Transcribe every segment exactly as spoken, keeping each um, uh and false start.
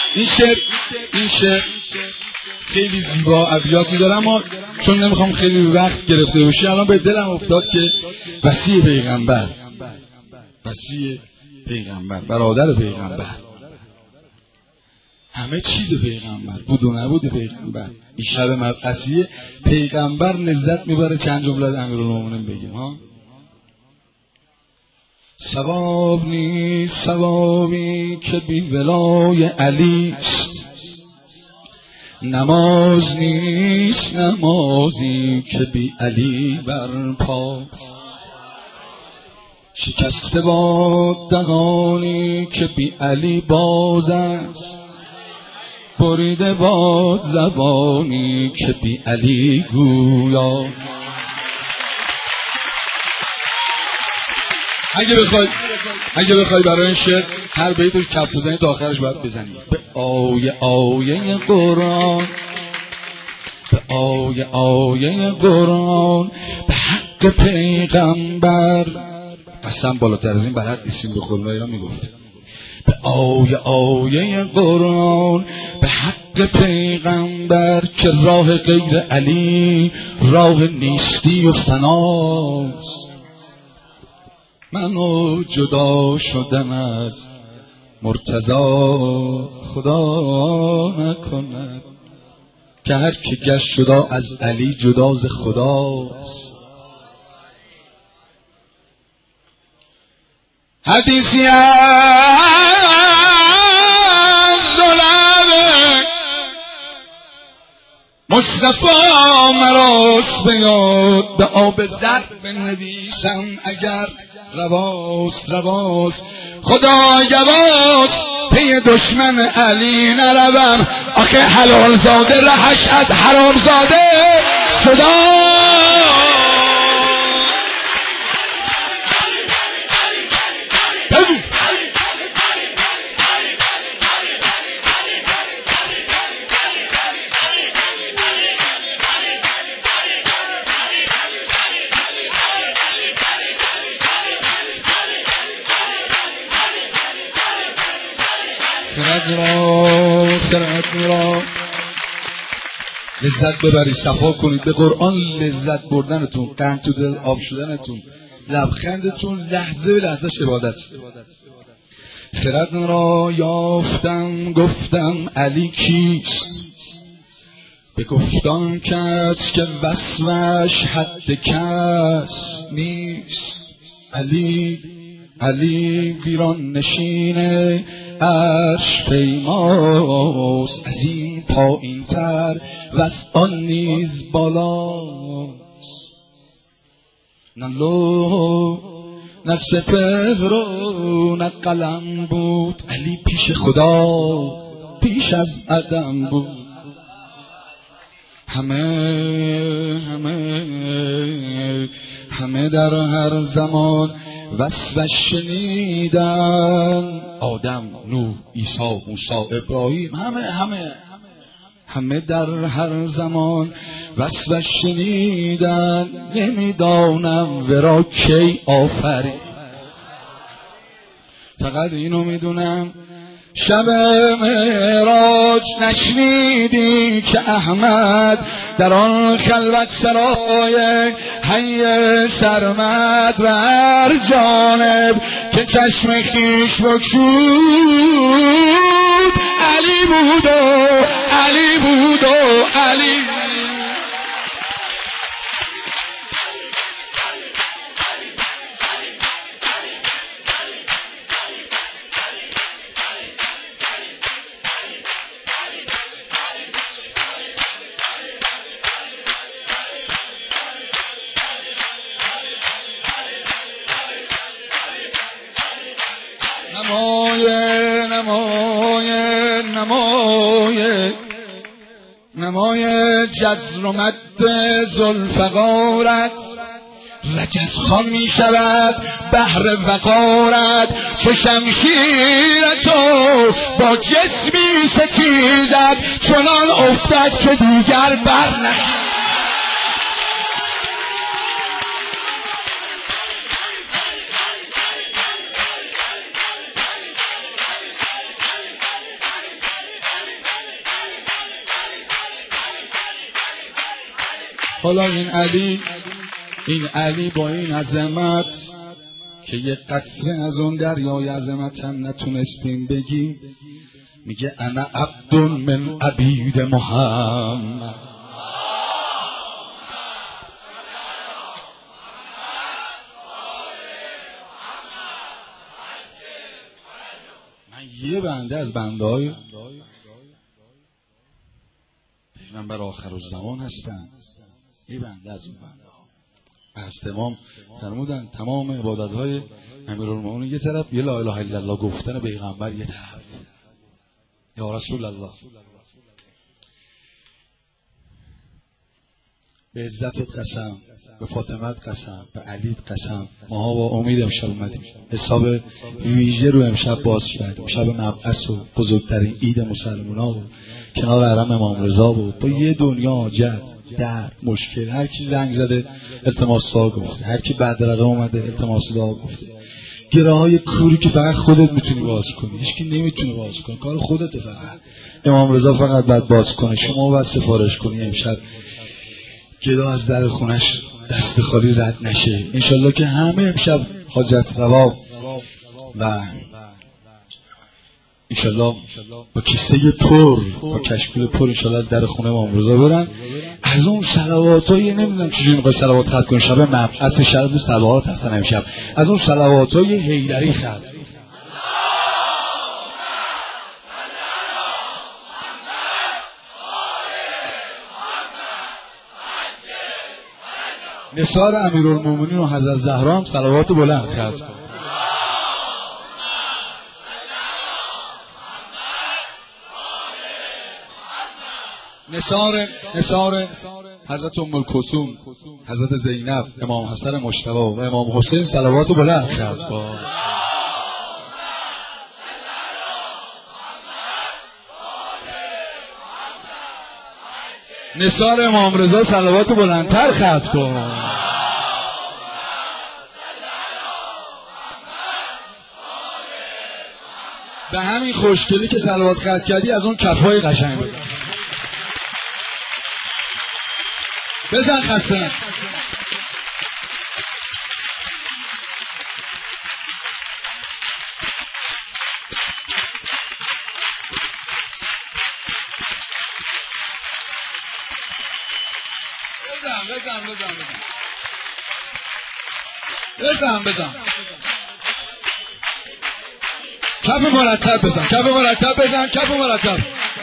این شعر این شعر خیلی زیبا ابیاتی داره، اما چون نمیخوام خیلی وقت گرفته باشی الان به دلم افتاد که وصی پیغمبر، وصی پیغمبر، برادر پیغمبر، همه چیز پیغمبر بود و نبود پیغمبر. این شب مبعثی پیغمبر لذت میبره. چند جمله از امیرالمومنین بگیم ها. ثواب نیست ثوابی که بی ولای علی است، نماز نیست نمازی که بی علی برپاست، شکسته باد دهانی که بی علی باز است، بریده باد زبانی که بی علی گویاست. اگه بخوای اگه بخوای برای این شعر هر بیتش کف بزنی تا آخرش باید بزنی به آیه آیه قرآن، به آیه آیه قرآن، به حق پیغمبر. قسم بالاتر از این بلد نیستیم به خود اینا میگفت. به آیه آیه قرآن، به حق پیغمبر، که راه غیر علی راه نیستی و فناست. منو جدا شدم از مرتضی خدا نکند، که هر که گشت جدا از علی جدا ز خداست. حدیثی از ظلم مصطفی مراست به یاد، به آب زر بنویسم اگر رواست رواست. خدا گواست پی دشمن علی نروم، آخه حلال زاده رهش از حرام زاده جدا. خرد را خرد را لذت ببرید، صفا کنید به قرآن. لذت بردنتون، قند تو دل آب شدنتون، لبخندتون لحظه به لحظه عبادت. خرد را یافتم گفتم علی کیست، به گفتان کس که وصفش حد کس نیست. علی علی ویران نشینه عرش پیماست، از این پایین تر و از آن نیز بالاست. نه لوح نه سپهر و نه قلم بود، علی پیش خدا پیش از عدم بود. همه همه همه در هر زمان وصفش شنیدن، آدم، نوح، عیسی، موسی، ابراهیم، همه همه همه در هر زمان وصفش شنیدن. نمیدانم ورا کی آفرید، فقط اینو میدونم شب معراج نشنیدی که احمد در آن خلوت سرای حی سرمد بر جانب که چشم خیش بگشود علی بود و علی بود و علی. نمایه نمایه نمایه نمایه جزر و مد ذوالفقارت، رجز خان می شود بحر وقارت. چو شمشیر تو با جسمی ستیزد، چنان افتد که دیگر بر نخیزد. حالا این علی، این علی با این عظمت که یه قطره از اون دریای عظمت هم نتونستیم بگیم، میگه انا عبد من عبید محمد. من یه بنده از بنده های پیغمبر آخر الزمان هستم، یه بنده از اون بنده ها. از تمام فرمودن تمام عبادت های امیرالمومنین یه طرف، یه لا اله الا الله گفتن پیغمبر یه طرف. یا رسول الله، به عزتت قسم، به فاطمت قسم، به علیت قسم، ماها با امید امشب اومدیم، حساب ویژه رو امشب باز کردیم، شب مبعث و بزرگترین عید مسلمان‌ها و کنار حرم امام رضا بود، با یه دنیا حاجت، درد، مشکل. هر کی زنگ زده التماس دعا گفته، هر کی بدرقه اومده التماس دعا گفته. گره های کوری که فقط خودت میتونی باز کنی، هیچ کی نمیتونه باز کنه، کار خودت فقط. امام رضا فقط باید باز کنه، شما باید سفارش کنی امشب گدا از در خونش دست خالی رد نشه. انشالله که همه امشب حاجت روا و انشالله با کیسه پر، با کشکول پر انشالله از در خونه امام رضا برن. از اون صلواتای نمیدونم چجوری میخوای صلوات ختم کنی، شب مبعث شب صلوات هستن امشب، از اون صلواتای حیدری ختم. نثار امیرالمومنین و حضرت زهرا هم صلوات بلند ختم کن. نثار نثار حضرت ام الکلثوم، حضرت زینب، امام حسن مجتبی و امام حسین صلوات بلند ختم کن. نثار امام رضا صلوات بلندتر ختم کن. به همین خوشگلی که صلوات ختم کردی از اون کفای قشنگ بزن بزن خسته. بزن بزن بزن بزن بزن کف مرتب بزن، کف مرتب بزن، کف مرتب.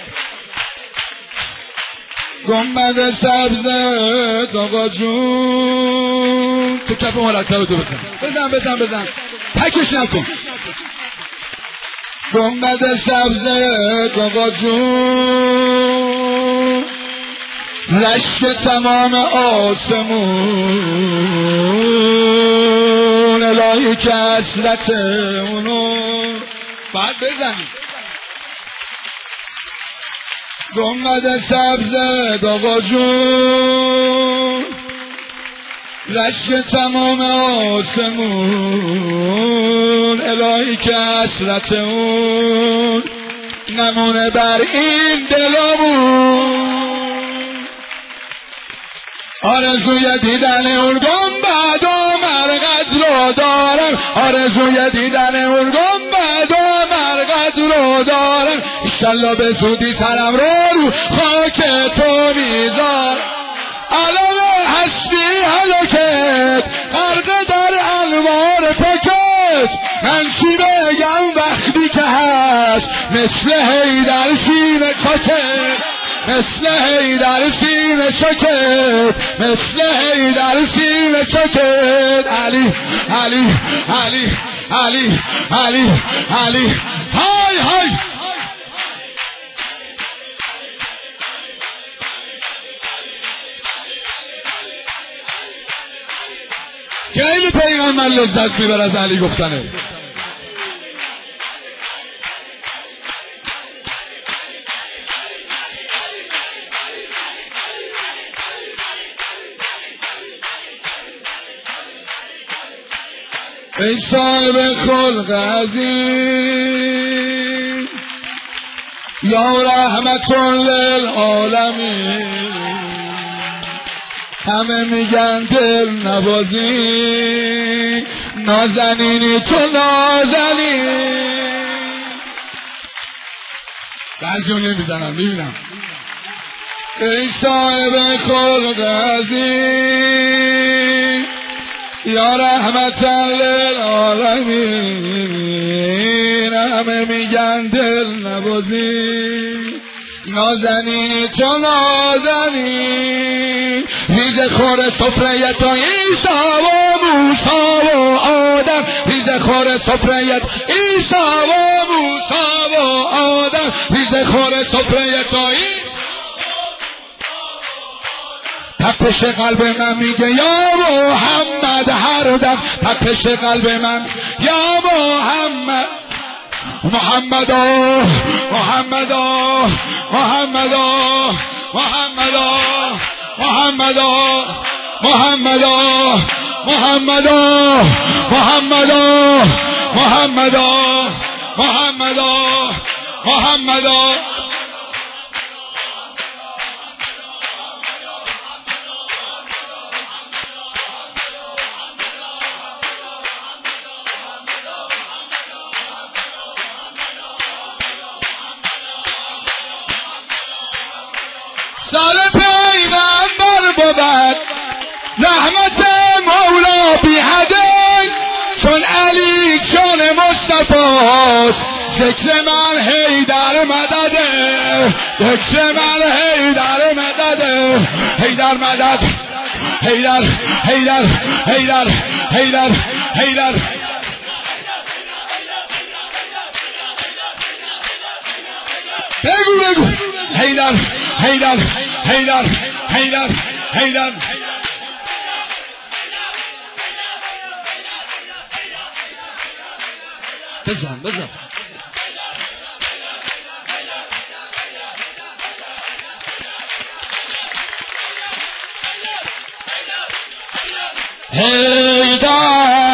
گنبد سبز آقا جون، تو کف مرتب تو بزن بزن بزن بزن تکش نکن. گنبد سبز آقا جون، رشک تمام آسمون، الهی که اصلت اونو باید بزنی. گنبد سبز آقا جون، رشک تمام آسمون، الهی که اصلت اون نمونه بر این دلمون. آرزوی دیدن اون گنبد و مرقد رو دارم، آرزوی دیدن اون گنبد و مرقد رو دارم. ایشالله به زودی سرم رو رو خاک تو میذارم. علم هستی هلاکت غرق در انوار پاکت، من چی بگم وقتی که هست مثل حیدر سینه چاکت، مثل حیدر سینه چاکت، مثل حیدر سینه چاکت. علی علی علی علی علی علی های های. خیلی پیغمبر لذت میبر از علی گفتنه. ای صاحب خلق عظیم، یا رحمت للعالمین، همه میگن دل نبازی، نازنینی تو نازنین. بعضی اون نمیزنم میبینم. ای صاحب خلق عظیم یا رحمتا للعالمین، همه میگن دل نبازی، نازنینی تو نازنین. ریزه خور سفره تو عیسی و موسی و آدم، ریزه خور سفره تو عیسی و موسی و آدم، ریزه خور سفره تو عیسی. تپش قلب من میگه یا محمد هر دم، تپش قلب من یا محمد، محمدا محمدا محمدا محمدا محمدا محمدا محمدا محمدا محمدا محمدا محمدا. سال پیغمبر بود رحمت مولا بی حده، چون علی جان مصطفاست ذکر من حیدر مدده، ذکر من حیدر مدده، حیدر مدد، حیدر حیدر حیدر حیدر حیدر. بگو بگو حیدر حیدر حیدر حیدر حیدر. بزن بزن. حیدر